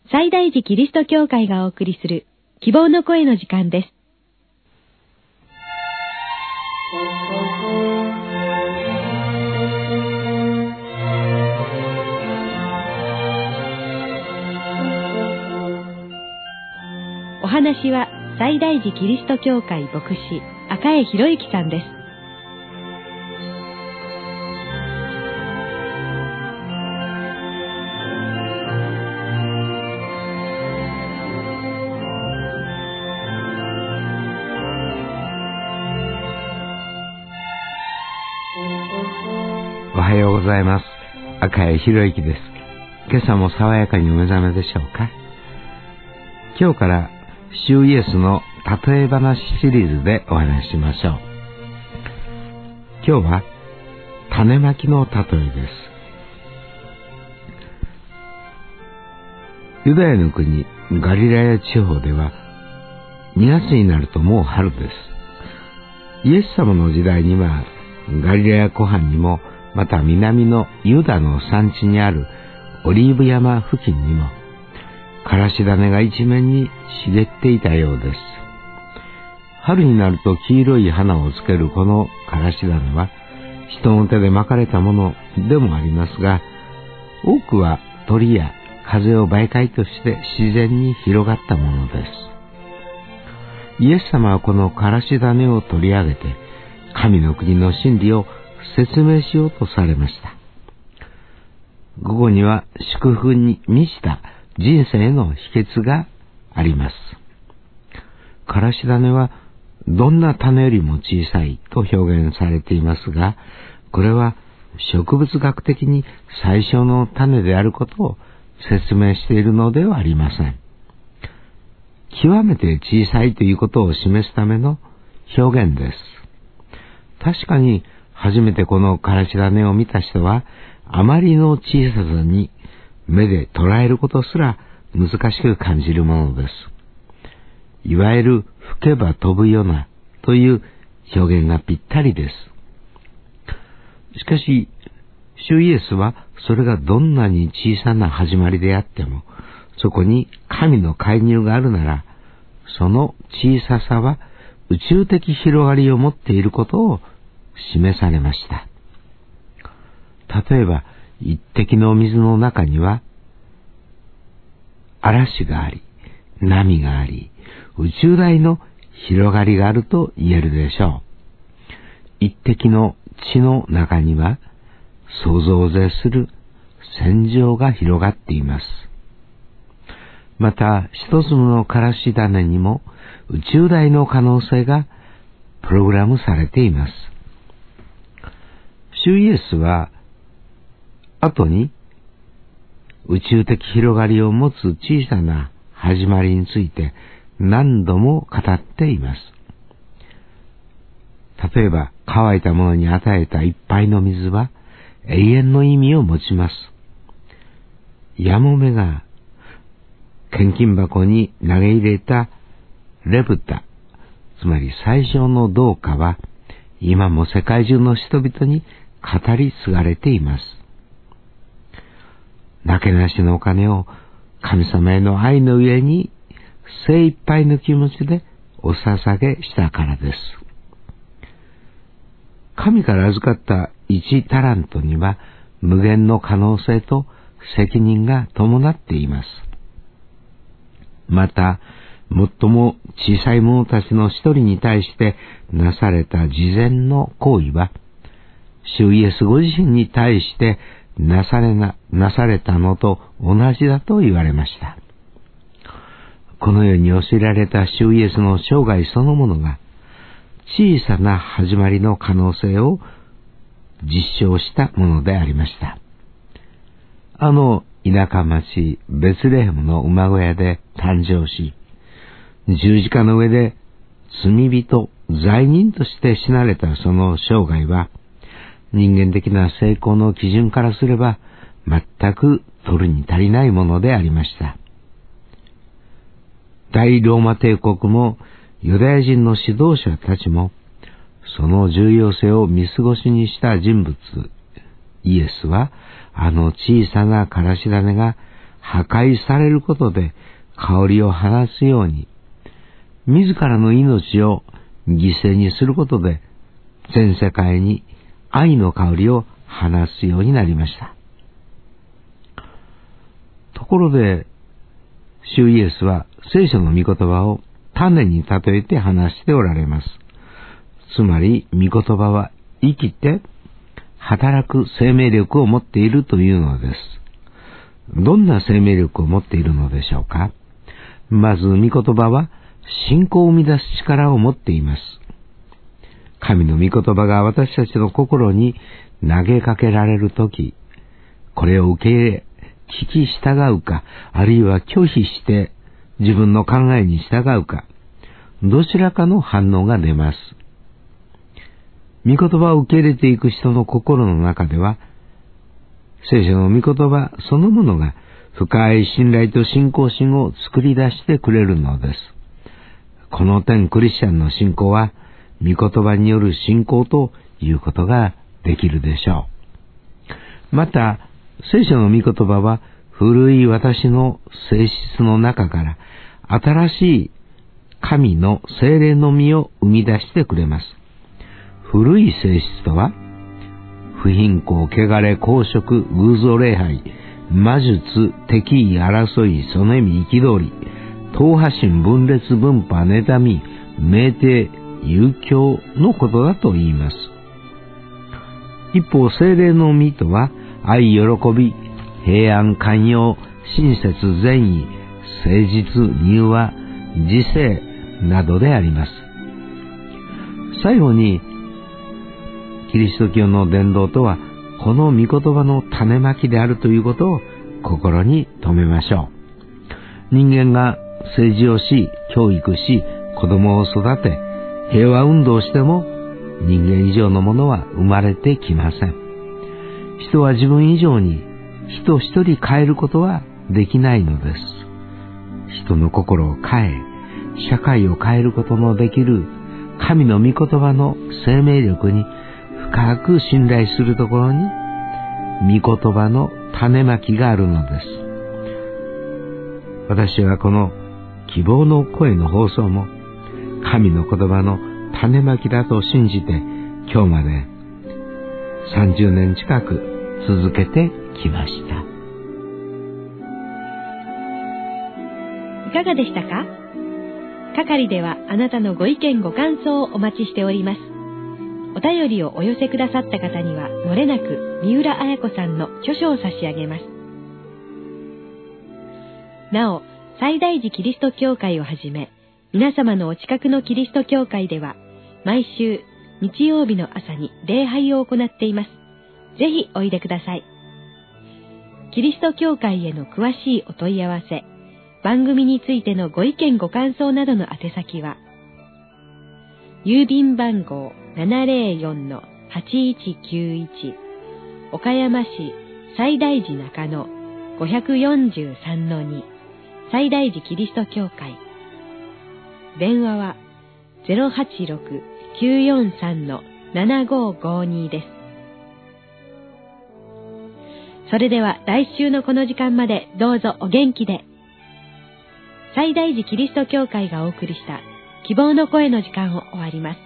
西大寺キリスト教会がお送りする希望の声の時間です。お話は西大寺キリスト教会牧師赤江博之さんです。 おはようございます。赤江博之です。今朝も爽やかにお目覚めでしょうか。今日から主イエスの例え話シリーズでお話ししましょう。今日は種まきの例えです。ユダヤの国ガリラヤ地方では2月になるともう春です。イエス様の時代にはガリラヤ湖畔にもまた南のユダの山地にあるオリーブ山付近にもからし種が一面に茂っていたようです。春になると黄色い花をつけるこのからし種は人の手でまかれたものでもありますが、多くは鳥や風を媒介として自然に広がったものです。イエス様はこのからし種を取り上げて神の国の真理を説明しようとされました。午後には祝福に満ちた人生の秘訣があります。からし種はどんな種よりも小さいと表現されていますが、これは植物学的に最小の種であることを説明しているのではありません。極めて小さいということを示すための表現です。確かに初めてこのからし種を見た人はあまりの小ささに目で捉えることすら難しく感じるものです。いわゆる吹けば飛ぶようなという表現がぴったりです。しかし、主イエスはそれがどんなに小さな始まりであっても、そこに神の介入があるなら、その小ささは宇宙的広がりを持っていることを示されました。例えば、一滴の水の中には嵐があり、波があり、宇宙大の広がりがあると言えるでしょう。一滴の地の中には想像を絶する戦場が広がっています。また一粒のからし種にも宇宙大の可能性がプログラムされています。主イエスは後に宇宙的広がりを持つ小さな始まりについて何度も語っています。例えば乾いたものに与えた一杯の水は永遠の意味を持ちます。ヤモメが献金箱に投げ入れたレブタ、つまり最小の銅貨は今も世界中の人々に語り継がれています。なけなしのお金を神様への愛の上に精一杯の気持ちでお捧げしたからです。神から預かった1タラントには無限の可能性と責任が伴っています。また、最も小さい者たちの一人に対してなされた慈善の行為は、主イエスご自身に対してなされたのと同じだと言われました。このように教えられた主イエスの生涯そのものが小さな始まりの可能性を実証したものでありました。田舎町ベツレヘムの馬小屋で誕生し、十字架の上で罪人、罪人として死なれたその生涯は、人間的な成功の基準からすれば全く取るに足りないものでありました。大ローマ帝国もユダヤ人の指導者たちもその重要性を見過ごしにした人物イエスは、あの小さなからし種が破壊されることで香りを放つように、自らの命を犠牲にすることで全世界に愛の香りを放つようになりました。ところで、主イエスは聖書の御言葉を種に例えて話しておられます。つまり、御言葉は生きて働く生命力を持っているというのです。どんな生命力を持っているのでしょうか。まず、御言葉は信仰を生み出す力を持っています。神の御言葉が私たちの心に投げかけられるとき、これを受け入れ、聞き従うか、あるいは拒否して自分の考えに従うか、どちらかの反応が出ます。御言葉を受け入れていく人の心の中では、聖書の御言葉そのものが深い信頼と信仰心を作り出してくれるのです。この点、クリスチャンの信仰は、御言葉による信仰ということができるでしょう。また、聖書の御言葉は、古い私の性質の中から、新しい神の聖霊の実を生み出してくれます。古い性質とは、不貧困、汚れ、公職、偶像礼拝、魔術、敵意、争い、そねみ、憤り、党派心、分裂、分派、妬み、酩酊、遊興のことだと言います。一方、聖霊の実とは、愛、喜び、平安、寛容、親切、善意、誠実、柔和、自制などであります。最後に、キリスト教の伝道とは、この御言葉の種まきであるということを心に留めましょう。人間が政治をし、教育し、子供を育て、平和運動をしても、人間以上のものは生まれてきません。人は自分以上に人一人変えることはできないのです。人の心を変え、社会を変えることのできる神の御言葉の生命力に深く信頼するところに、御言葉の種まきがあるのです。私はこの希望の声の放送も、神の言葉の種まきだと信じて、今日まで30年近く続けてきました。 いかがでしたか？係ではあなたのご意見ご感想をお待ちしております。お便りをお寄せくださった方には、もれなく三浦綾子さんの著書を差し上げます。なお、西大寺キリスト教会をはじめ、皆様のお近くのキリスト教会では、毎週日曜日の朝に礼拝を行っています。ぜひおいでください。キリスト教会への詳しいお問い合わせ、番組についてのご意見ご感想などの宛先は、郵便番号 704-8191 岡山市西大寺中野 543-2 西大寺キリスト教会。電話は 086-943-7552 です。それでは来週のこの時間までどうぞお元気で。西大寺キリスト教会がお送りした希望の声の時間を終わります。